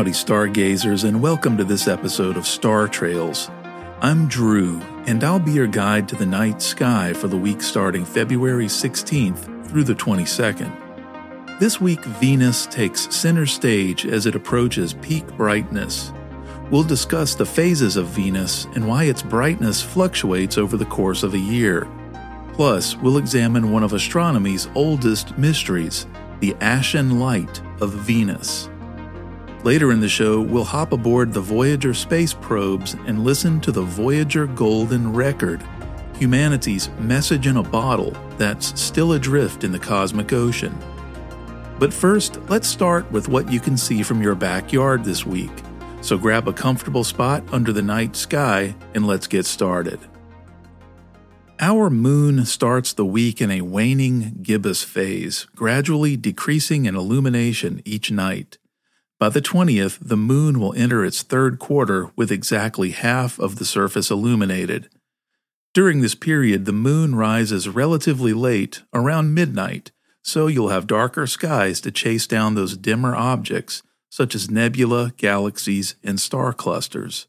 Howdy, stargazers, and welcome to this episode of Star Trails. I'm Drew, and I'll be your guide to the night sky for the week starting February 16th through the 22nd. This week, Venus takes center stage as it approaches peak brightness. We'll discuss the phases of Venus and why its brightness fluctuates over the course of a year. Plus, we'll examine one of astronomy's oldest mysteries, the ashen light of Venus. Later in the show, we'll hop aboard the Voyager space probes and listen to the Voyager Golden Record, humanity's message in a bottle that's still adrift in the cosmic ocean. But first, let's start with what you can see from your backyard this week. So grab a comfortable spot under the night sky and let's get started. Our moon starts the week in a waning gibbous phase, gradually decreasing in illumination each night. By the 20th, the moon will enter its third quarter with exactly half of the surface illuminated. During this period, the moon rises relatively late, around midnight, so you'll have darker skies to chase down those dimmer objects, such as nebula, galaxies, and star clusters.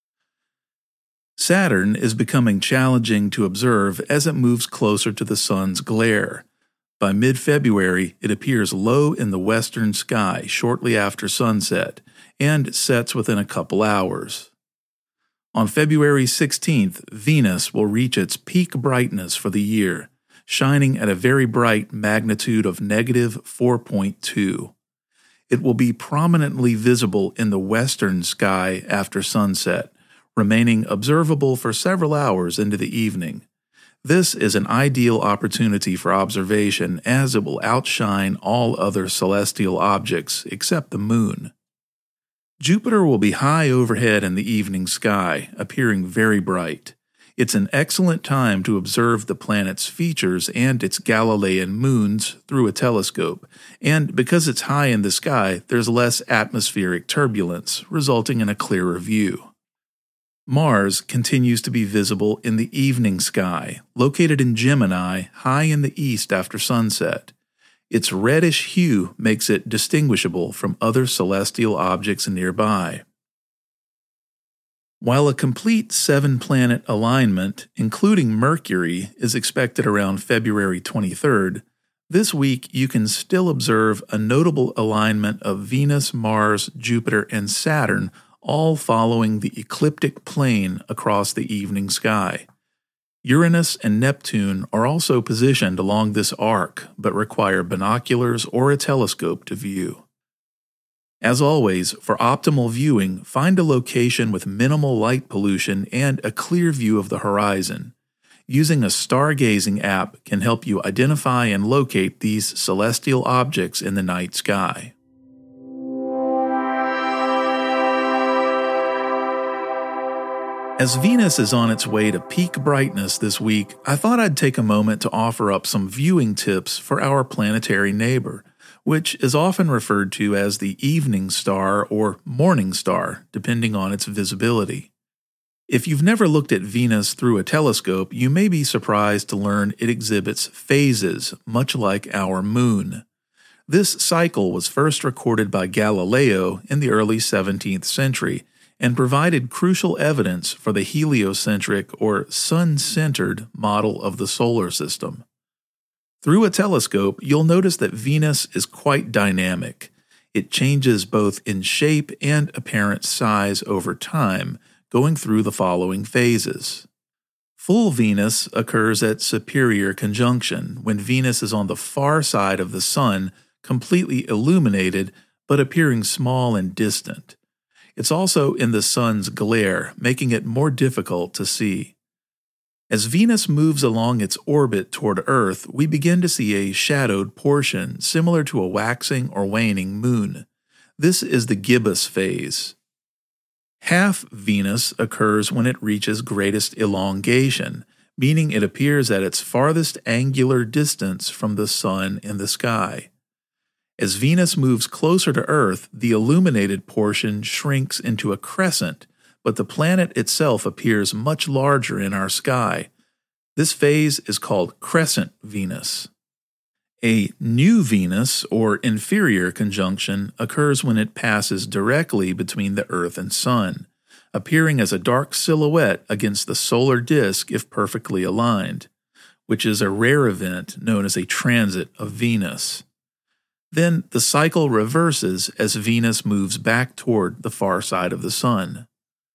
Saturn is becoming challenging to observe as it moves closer to the sun's glare. By mid-February, it appears low in the western sky shortly after sunset, and sets within a couple hours. On February 16th, Venus will reach its peak brightness for the year, shining at a very bright magnitude of -4.2. It will be prominently visible in the western sky after sunset, remaining observable for several hours into the evening. This is an ideal opportunity for observation as it will outshine all other celestial objects except the moon. Jupiter will be high overhead in the evening sky, appearing very bright. It's an excellent time to observe the planet's features and its Galilean moons through a telescope, and because it's high in the sky, there's less atmospheric turbulence, resulting in a clearer view. Mars continues to be visible in the evening sky, located in Gemini, high in the east after sunset. Its reddish hue makes it distinguishable from other celestial objects nearby. While a complete 7-planet alignment, including Mercury, is expected around February 23rd, this week you can still observe a notable alignment of Venus, Mars, Jupiter, and Saturn, all following the ecliptic plane across the evening sky. Uranus and Neptune are also positioned along this arc, but require binoculars or a telescope to view. As always, for optimal viewing, find a location with minimal light pollution and a clear view of the horizon. Using a stargazing app can help you identify and locate these celestial objects in the night sky. As Venus is on its way to peak brightness this week, I thought I'd take a moment to offer up some viewing tips for our planetary neighbor, which is often referred to as the evening star or morning star, depending on its visibility. If you've never looked at Venus through a telescope, you may be surprised to learn it exhibits phases, much like our moon. This cycle was first recorded by Galileo in the early 17th century, and provided crucial evidence for the heliocentric or sun-centered model of the solar system. Through a telescope, you'll notice that Venus is quite dynamic. It changes both in shape and apparent size over time, going through the following phases. Full Venus occurs at superior conjunction, when Venus is on the far side of the Sun, completely illuminated, but appearing small and distant. It's also in the Sun's glare, making it more difficult to see. As Venus moves along its orbit toward Earth, we begin to see a shadowed portion, similar to a waxing or waning moon. This is the gibbous phase. Half Venus occurs when it reaches greatest elongation, meaning it appears at its farthest angular distance from the Sun in the sky. As Venus moves closer to Earth, the illuminated portion shrinks into a crescent, but the planet itself appears much larger in our sky. This phase is called crescent Venus. A new Venus, or inferior conjunction, occurs when it passes directly between the Earth and Sun, appearing as a dark silhouette against the solar disk if perfectly aligned, which is a rare event known as a transit of Venus. Then the cycle reverses as Venus moves back toward the far side of the Sun.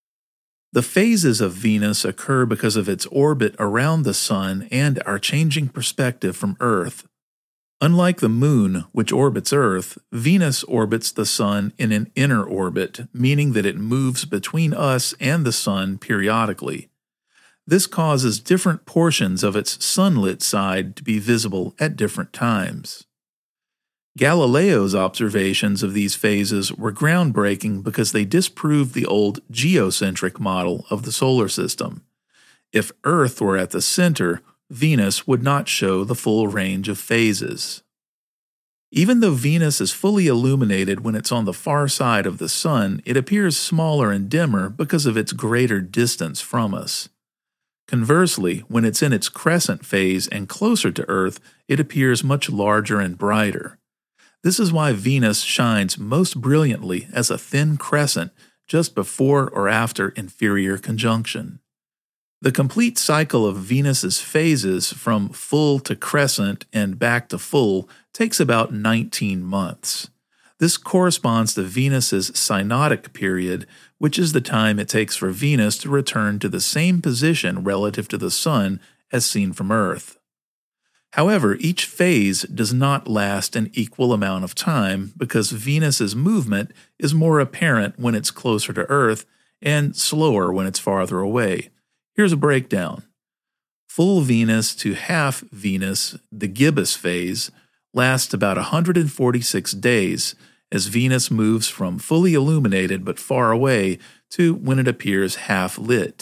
The phases of Venus occur because of its orbit around the Sun and our changing perspective from Earth. Unlike the Moon, which orbits Earth, Venus orbits the Sun in an inner orbit, meaning that it moves between us and the Sun periodically. This causes different portions of its sunlit side to be visible at different times. Galileo's observations of these phases were groundbreaking because they disproved the old geocentric model of the solar system. If Earth were at the center, Venus would not show the full range of phases. Even though Venus is fully illuminated when it's on the far side of the Sun, it appears smaller and dimmer because of its greater distance from us. Conversely, when it's in its crescent phase and closer to Earth, it appears much larger and brighter. This is why Venus shines most brilliantly as a thin crescent just before or after inferior conjunction. The complete cycle of Venus's phases from full to crescent and back to full takes about 19 months. This corresponds to Venus's synodic period, which is the time it takes for Venus to return to the same position relative to the Sun as seen from Earth. However, each phase does not last an equal amount of time because Venus's movement is more apparent when it's closer to Earth and slower when it's farther away. Here's a breakdown. Full Venus to half Venus, the gibbous phase, lasts about 146 days as Venus moves from fully illuminated but far away to when it appears half lit.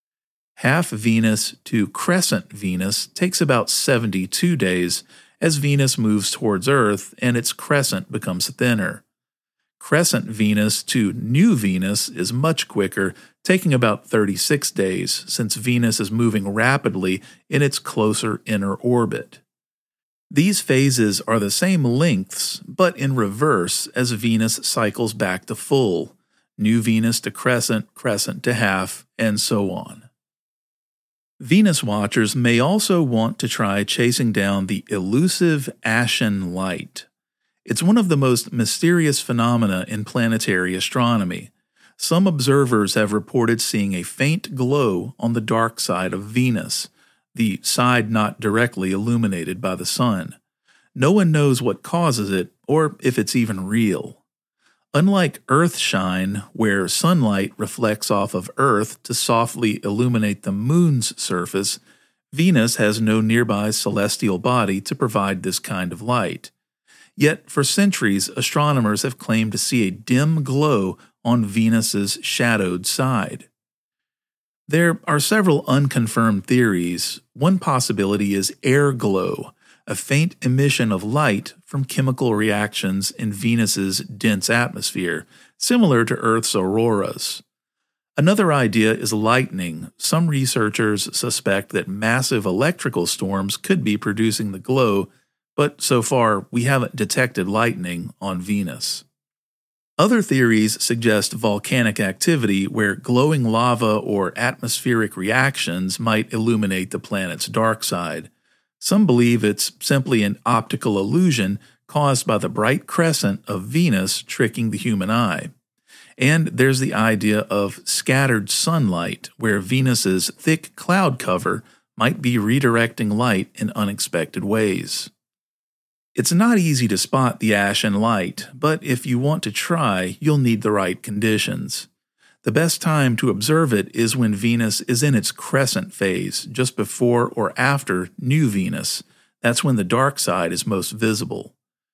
Half Venus to crescent Venus takes about 72 days as Venus moves towards Earth and its crescent becomes thinner. Crescent Venus to new Venus is much quicker, taking about 36 days since Venus is moving rapidly in its closer inner orbit. These phases are the same lengths, but in reverse as Venus cycles back to full, new Venus to crescent, crescent to half, and so on. Venus watchers may also want to try chasing down the elusive ashen light. It's one of the most mysterious phenomena in planetary astronomy. Some observers have reported seeing a faint glow on the dark side of Venus, the side not directly illuminated by the Sun. No one knows what causes it or if it's even real. Unlike Earthshine, where sunlight reflects off of Earth to softly illuminate the Moon's surface, Venus has no nearby celestial body to provide this kind of light. Yet, for centuries, astronomers have claimed to see a dim glow on Venus's shadowed side. There are several unconfirmed theories. One possibility is air glow, a faint emission of light from chemical reactions in Venus's dense atmosphere, similar to Earth's auroras. Another idea is lightning. Some researchers suspect that massive electrical storms could be producing the glow, but so far we haven't detected lightning on Venus. Other theories suggest volcanic activity where glowing lava or atmospheric reactions might illuminate the planet's dark side. Some believe it's simply an optical illusion caused by the bright crescent of Venus tricking the human eye. And there's the idea of scattered sunlight, where Venus's thick cloud cover might be redirecting light in unexpected ways. It's not easy to spot the ashen light, but if you want to try, you'll need the right conditions. The best time to observe it is when Venus is in its crescent phase, just before or after new Venus. That's when the dark side is most visible.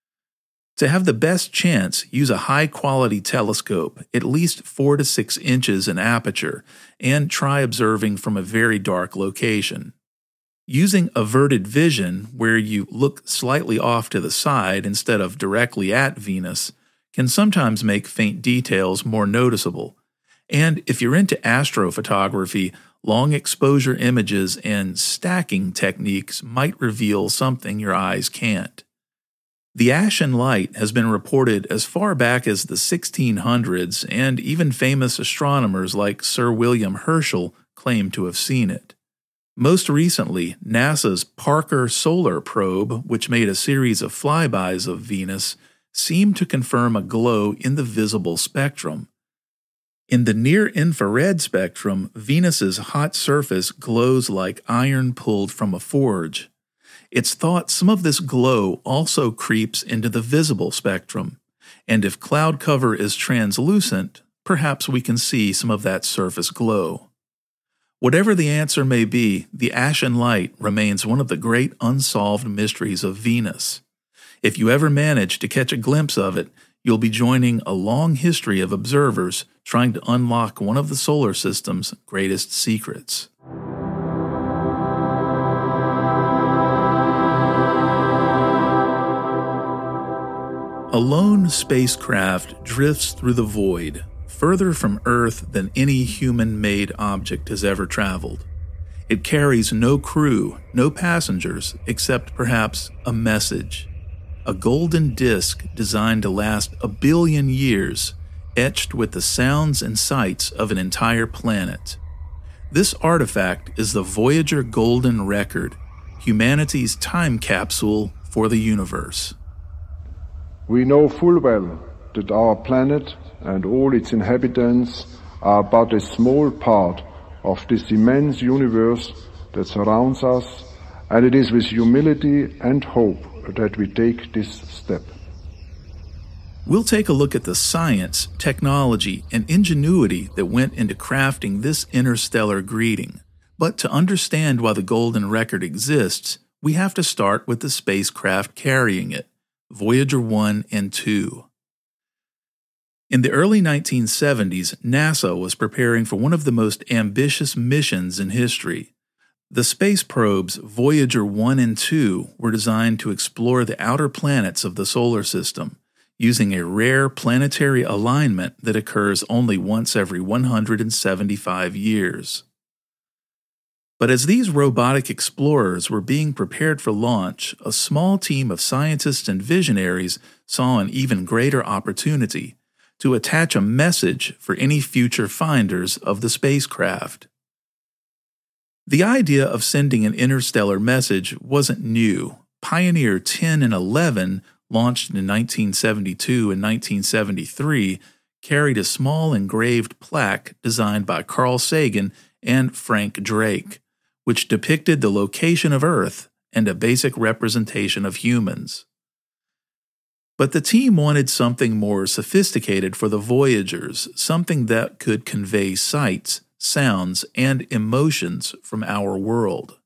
To have the best chance, use a high-quality telescope, at least 4 to 6 inches in aperture, and try observing from a very dark location. Using averted vision, where you look slightly off to the side instead of directly at Venus, can sometimes make faint details more noticeable. And if you're into astrophotography, long exposure images and stacking techniques might reveal something your eyes can't. The Ashen Light has been reported as far back as the 1600s, and even famous astronomers like Sir William Herschel claim to have seen it. Most recently, NASA's Parker Solar Probe, which made a series of flybys of Venus, seemed to confirm a glow in the visible spectrum. In the near-infrared spectrum, Venus's hot surface glows like iron pulled from a forge. It's thought some of this glow also creeps into the visible spectrum, and if cloud cover is translucent, perhaps we can see some of that surface glow. Whatever the answer may be, the Ashen Light remains one of the great unsolved mysteries of Venus. If you ever manage to catch a glimpse of it, you'll be joining a long history of observers trying to unlock one of the solar system's greatest secrets. A lone spacecraft drifts through the void, further from Earth than any human-made object has ever traveled. It carries no crew, no passengers, except perhaps a message. A golden disk designed to last 1 billion years, etched with the sounds and sights of an entire planet. This artifact is the Voyager Golden Record, humanity's time capsule for the universe. We know full well that our planet and all its inhabitants are but a small part of this immense universe that surrounds us, and it is with humility and hope that we take this step. We'll take a look at the science, technology, and ingenuity that went into crafting this interstellar greeting. But to understand why the Golden Record exists, we have to start with the spacecraft carrying it, Voyager 1 and 2. In the early 1970s, NASA was preparing for one of the most ambitious missions in history. The space probes Voyager 1 and 2 were designed to explore the outer planets of the solar system, using a rare planetary alignment that occurs only once every 175 years. But as these robotic explorers were being prepared for launch, a small team of scientists and visionaries saw an even greater opportunity to attach a message for any future finders of the spacecraft. The idea of sending an interstellar message wasn't new. Pioneer 10 and 11, launched in 1972 and 1973, carried a small engraved plaque designed by Carl Sagan and Frank Drake, which depicted the location of Earth and a basic representation of humans. But the team wanted something more sophisticated for the Voyagers, something that could convey sights, sounds, and emotions from our world.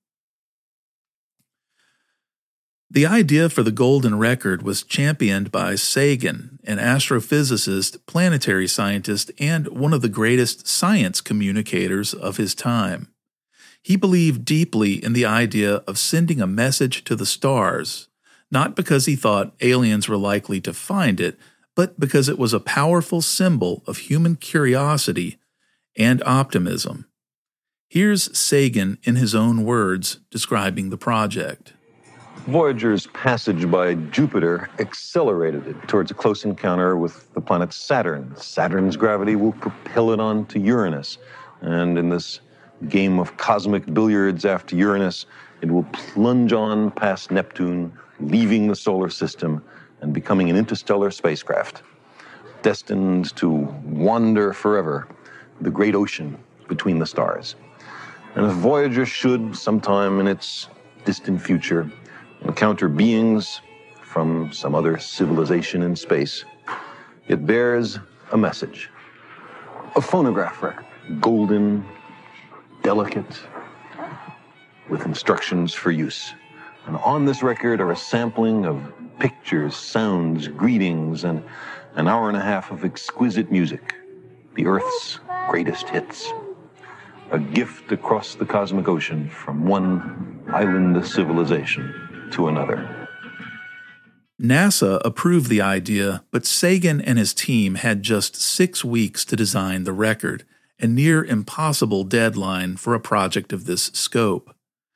The idea for the Golden Record was championed by Sagan, an astrophysicist, planetary scientist, and one of the greatest science communicators of his time. He believed deeply in the idea of sending a message to the stars, not because he thought aliens were likely to find it, but because it was a powerful symbol of human curiosity and optimism. Here's Sagan in his own words describing the project. Voyager's passage by Jupiter accelerated it towards a close encounter with the planet Saturn. Saturn's gravity will propel it on to Uranus, and in this game of cosmic billiards after Uranus, it will plunge on past Neptune, leaving the solar system and becoming an interstellar spacecraft, destined to wander forever the great ocean between the stars. And if Voyager should, sometime in its distant future, encounter beings from some other civilization in space, it bears a message, a phonograph record, golden, delicate, with instructions for use. And on this record are a sampling of pictures, sounds, greetings, and an hour and a half of exquisite music, the Earth's greatest hits. A gift across the cosmic ocean from one island civilization to another. NASA approved the idea, but Sagan and his team had just 6 weeks to design the record, a near impossible deadline for a project of this scope.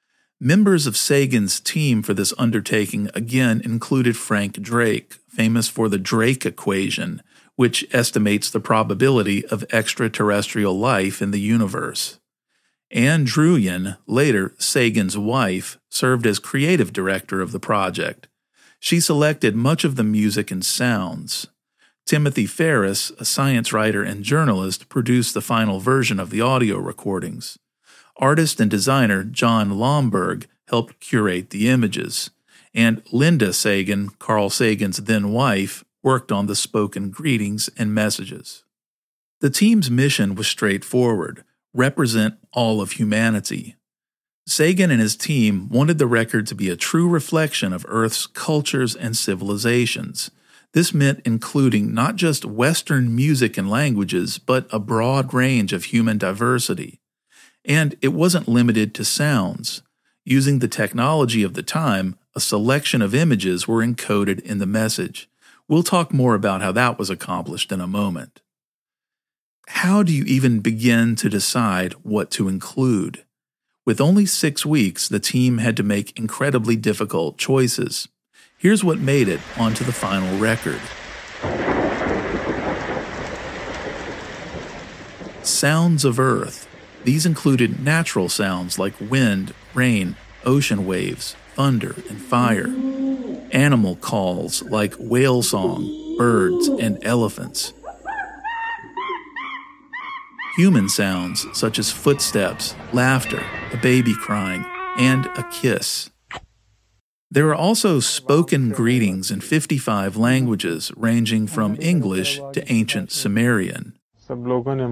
Members of Sagan's team for this undertaking again included Frank Drake, famous for the Drake equation, which estimates the probability of extraterrestrial life in the universe. Anne Druyan, later Sagan's wife, served as creative director of the project. She selected much of the music and sounds. Timothy Ferris, a science writer and journalist, produced the final version of the audio recordings. Artist and designer John Lomberg helped curate the images, and Linda Sagan, Carl Sagan's then wife, worked on the spoken greetings and messages. The team's mission was straightforward: represent all of humanity. Sagan and his team wanted the record to be a true reflection of Earth's cultures and civilizations. This meant including not just Western music and languages, but a broad range of human diversity. And it wasn't limited to sounds. Using the technology of the time, a selection of images were encoded in the message. We'll talk more about how that was accomplished in a moment. How do you even begin to decide what to include? With only 6 weeks, the team had to make incredibly difficult choices. Here's what made it onto the final record. Sounds of Earth. These included natural sounds like wind, rain, ocean waves, thunder, and fire. Animal calls like whale song, birds, and elephants. Human sounds such as footsteps, laughter, a baby crying, and a kiss. There are also spoken greetings in 55 languages, ranging from English to ancient Sumerian. And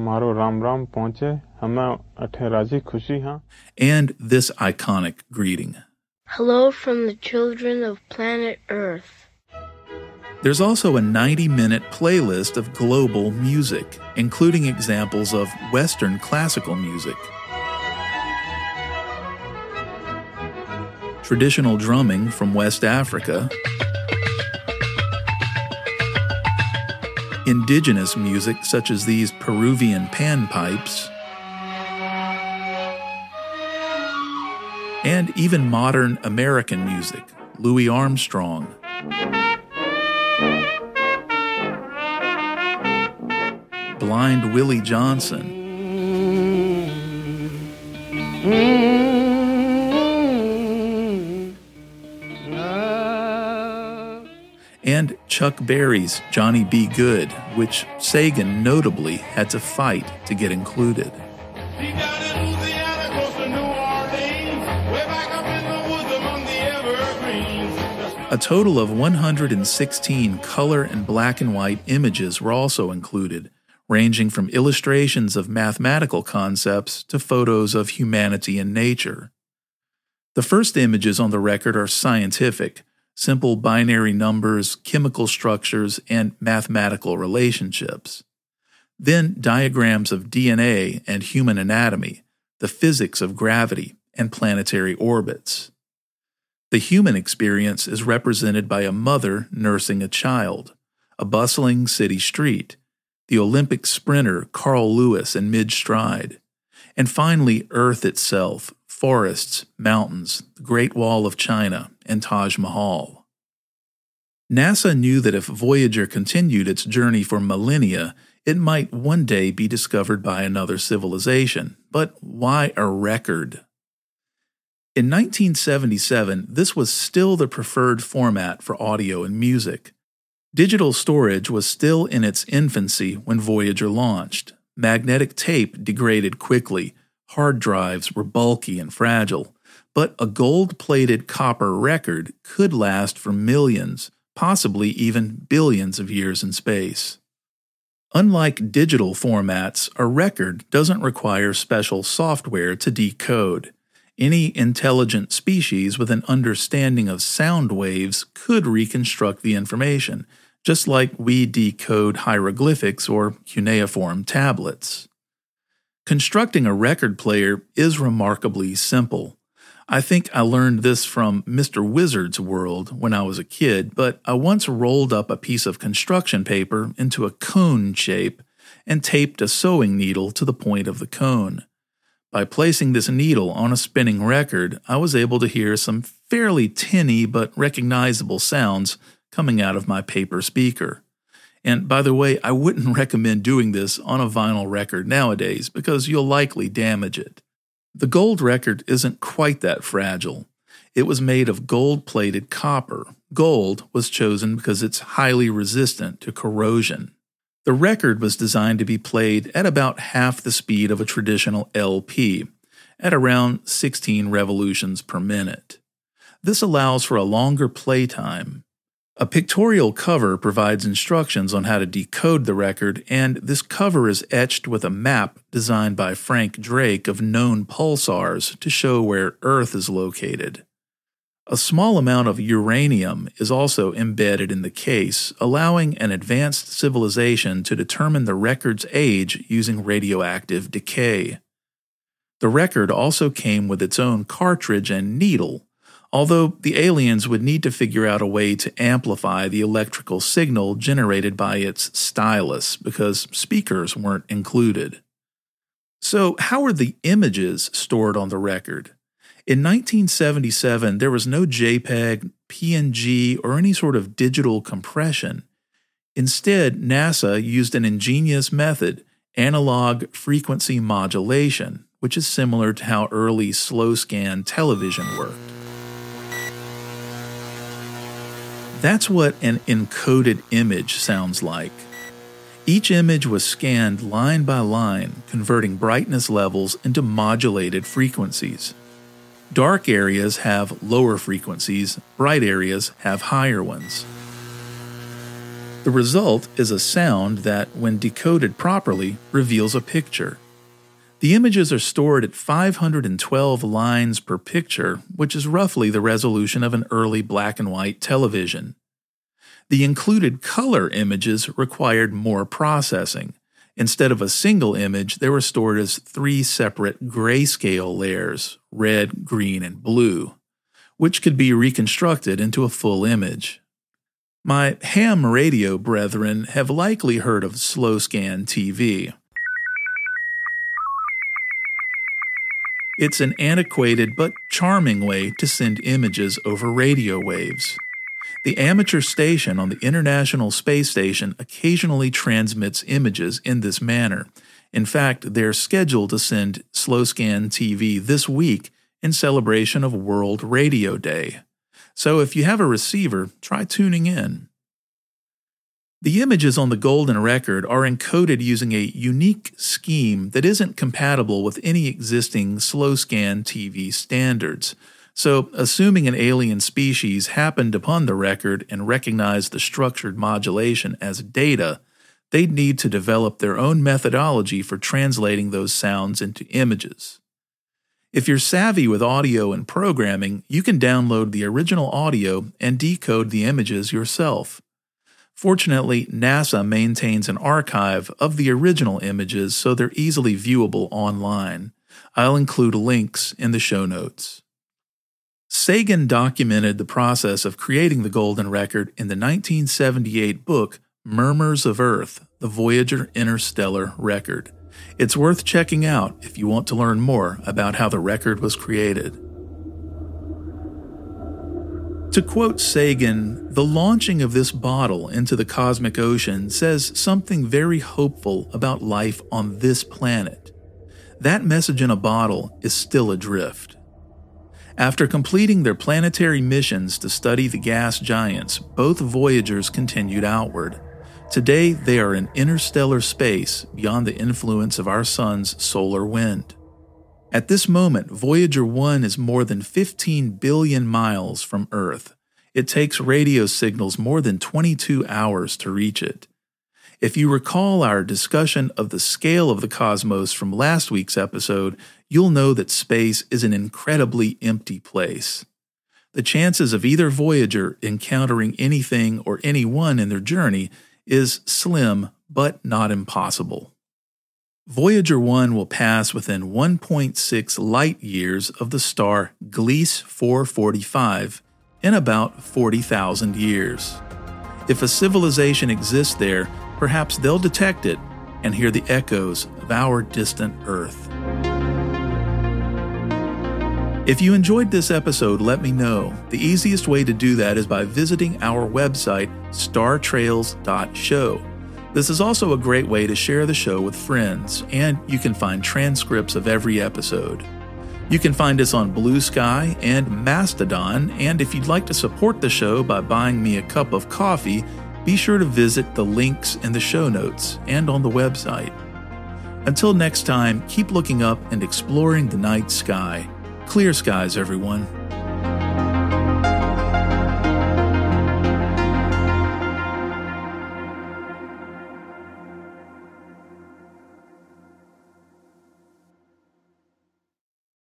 this iconic greeting. Hello from the children of planet Earth. There's also a 90-minute playlist of global music, including examples of Western classical music, traditional drumming from West Africa, indigenous music such as these Peruvian panpipes, and even modern American music, Louis Armstrong, Blind Willie Johnson, and Chuck Berry's Johnny B. Good, which Sagan notably had to fight to get included. A total of 116 color and black and white images were also included, ranging from illustrations of mathematical concepts to photos of humanity and nature. The first images on the record are scientific, simple binary numbers, chemical structures, and mathematical relationships. Then diagrams of DNA and human anatomy, the physics of gravity, and planetary orbits. The human experience is represented by a mother nursing a child, a bustling city street, the Olympic sprinter Carl Lewis in mid-stride, and finally Earth itself, forests, mountains, the Great Wall of China, and Taj Mahal. NASA knew that if Voyager continued its journey for millennia, it might one day be discovered by another civilization. But why a record? In 1977, this was still the preferred format for audio and music. Digital storage was still in its infancy when Voyager launched. Magnetic tape degraded quickly, hard drives were bulky and fragile, but a gold-plated copper record could last for millions, possibly even billions of years in space. Unlike digital formats, a record doesn't require special software to decode. Any intelligent species with an understanding of sound waves could reconstruct the information, just like we decode hieroglyphics or cuneiform tablets. Constructing a record player is remarkably simple. I think I learned this from Mr. Wizard's World when I was a kid, but I once rolled up a piece of construction paper into a cone shape and taped a sewing needle to the point of the cone. By placing this needle on a spinning record, I was able to hear some fairly tinny but recognizable sounds coming out of my paper speaker. And by the way, I wouldn't recommend doing this on a vinyl record nowadays because you'll likely damage it. The gold record isn't quite that fragile. It was made of gold-plated copper. Gold was chosen because it's highly resistant to corrosion. The record was designed to be played at about half the speed of a traditional LP, at around 16 revolutions per minute. This allows for a longer playtime. A pictorial cover provides instructions on how to decode the record, and this cover is etched with a map designed by Frank Drake of known pulsars to show where Earth is located. A small amount of uranium is also embedded in the case, allowing an advanced civilization to determine the record's age using radioactive decay. The record also came with its own cartridge and needle, although the aliens would need to figure out a way to amplify the electrical signal generated by its stylus because speakers weren't included. So, how are the images stored on the record? In 1977, there was no JPEG, PNG, or any sort of digital compression. Instead, NASA used an ingenious method, analog frequency modulation, which is similar to how early slow-scan television worked. That's what an encoded image sounds like. Each image was scanned line by line, converting brightness levels into modulated frequencies. Dark areas have lower frequencies, bright areas have higher ones. The result is a sound that, when decoded properly, reveals a picture. The images are stored at 512 lines per picture, which is roughly the resolution of an early black and white television. The included color images required more processing. Instead of a single image, they were stored as 3 separate grayscale layers, red, green, and blue, which could be reconstructed into a full image. My ham radio brethren have likely heard of slow-scan TV. It's an antiquated but charming way to send images over radio waves. The amateur station on the International Space Station occasionally transmits images in this manner. In fact, they're scheduled to send slow-scan TV this week in celebration of World Radio Day. So if you have a receiver, try tuning in. The images on the golden record are encoded using a unique scheme that isn't compatible with any existing slow-scan TV standards. So, assuming an alien species happened upon the record and recognized the structured modulation as data, they'd need to develop their own methodology for translating those sounds into images. If you're savvy with audio and programming, you can download the original audio and decode the images yourself. Fortunately, NASA maintains an archive of the original images so they're easily viewable online. I'll include links in the show notes. Sagan documented the process of creating the golden record in the 1978 book Murmurs of Earth, the Voyager Interstellar Record. It's worth checking out if you want to learn more about how the record was created. To quote Sagan, the launching of this bottle into the cosmic ocean says something very hopeful about life on this planet. That message in a bottle is still adrift. After completing their planetary missions to study the gas giants, both Voyagers continued outward. Today, they are in interstellar space beyond the influence of our sun's solar wind. At this moment, Voyager 1 is more than 15 billion miles from Earth. It takes radio signals more than 22 hours to reach it. If you recall our discussion of the scale of the cosmos from last week's episode, you'll know that space is an incredibly empty place. The chances of either Voyager encountering anything or anyone in their journey is slim, but not impossible. Voyager 1 will pass within 1.6 light-years of the star Gliese 445 in about 40,000 years. If a civilization exists there, perhaps they'll detect it and hear the echoes of our distant Earth. If you enjoyed this episode, let me know. The easiest way to do that is by visiting our website, startrails.show. This is also a great way to share the show with friends, and you can find transcripts of every episode. You can find us on Blue Sky and Mastodon, and if you'd like to support the show by buying me a cup of coffee, be sure to visit the links in the show notes and on the website. Until next time, keep looking up and exploring the night sky. Clear skies, everyone.